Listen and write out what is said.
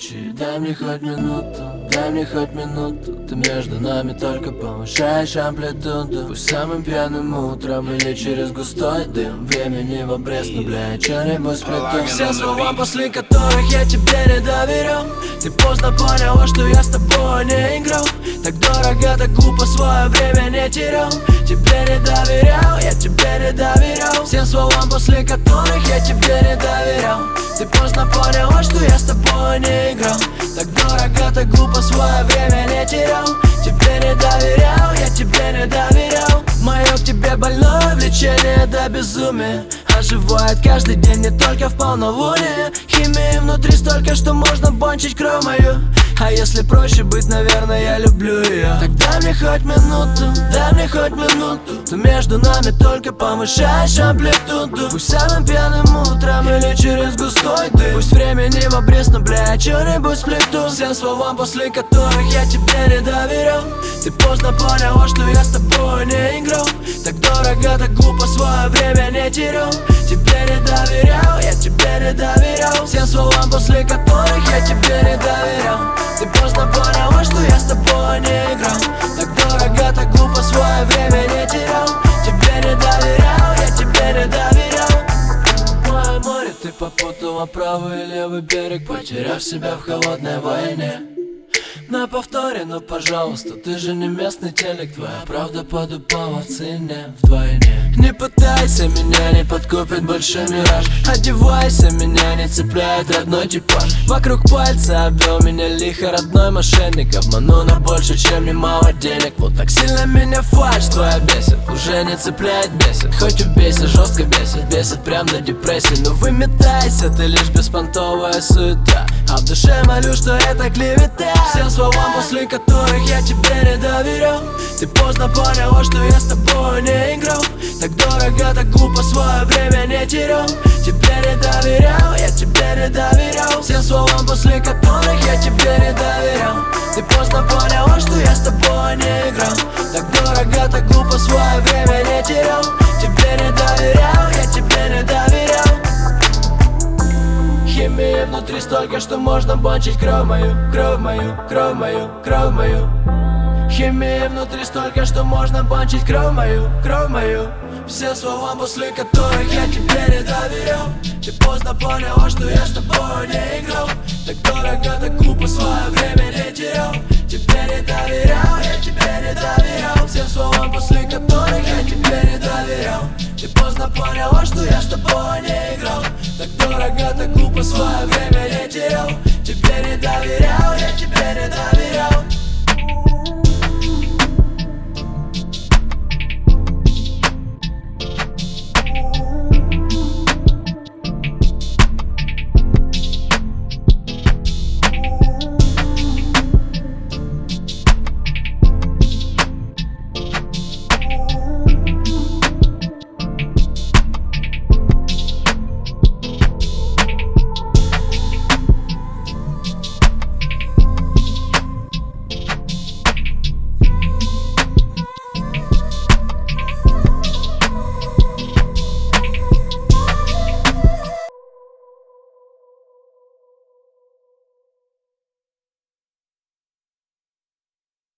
Помолчи, дай мне хоть минуту, дай мне хоть минуту. Ты между нами только повышаешь амплитуду. Пусть самым пьяным утром или через густой дым. Времени в обрез, но, бля, что-нибудь сплету. Все слова, после которых я тебе не доверял. Ты поздно поняла, что я с тобой не играл. Так дорого, так глупо, свое время не терял. Тебе не доверял, я тебе не доверял. Всем словам, после которых я тебе не доверял. Ты поздно поняла, что я с тобой не играл. Так дорого, так глупо, свое время не терял. Тебе не доверял, я тебе не доверял. Мое к тебе больное влечение до безумия оживает каждый день, не только в полнолуние. Химии внутри столько, что можно бончить кровь мою. А если проще быть, наверное, я люблю ее. Так дай мне хоть минуту, дай мне хоть минуту. Ты между нами только повышаешь амплитуду. Пусть самым пьяным утром или через густой дым. Пусть времени в обрез, но, бля, что-нибудь сплету. Всем словам, после которых я тебе не доверял. Ты поздно поняла, что я с тобой не играл. Так дорого, так глупо, свое время не терял. Тебе не доверял, я тебе не доверял. Всем словам, после которых я тебе не доверял. Ты поздно поняла, что я с тобой не играл. Так дорого, так глупо, свое время не терял. Тебе не доверял, я тебе не доверял. Мое море, ты попутала правый и левый берег, потеряв себя в холодной войне. На повторе, но пожалуйста, ты же не местный телек. Твоя правда подупала в цене вдвойне. Не пытайся, меня не подкупит большой мираж. Одевайся, меня не цепляет родной типаж. Вокруг пальца обвел меня лихо родной мошенник. Обманул на больше, чем немало денег. Вот так сильно меня фальшь твоя бесит. Уже не цепляет, бесит. Хоть убейся, жестко бесит. Бесит прям до депрессии. Но выметайся, ты лишь беспонтовая суета. А в душе молю, что это клевета. Всем словам, после которых я тебе не доверял. Ты поздно поняла, что я с тобой не играл. Так дорого, так глупо, свое время не терял. Тебе не доверял, я тебе не доверял. Всем словам, после которых я тебе не доверял. Ты поздно поняла, что я с тобой не играл. Так дорого, так глупо, свое время не терял. Тебе не доверял, я тебе не доверял. Химии внутри столько, что можно бончить кровь мою, кровь мою, кровь мою, кровь мою. Химии внутри столько, что можно бончить кровь мою, кровь мою. Все слова, после которых я тебе не доверял. Ты поздно поняла, что я с тобой не играл. Так дорого, так глупо, свое время не терял. Тебе не доверял, я тебе не доверял. Всем словам, после которых я тебе не доверял. Ты поздно поняла, что я с тобой не играл. Так дорого, так глупо, свое время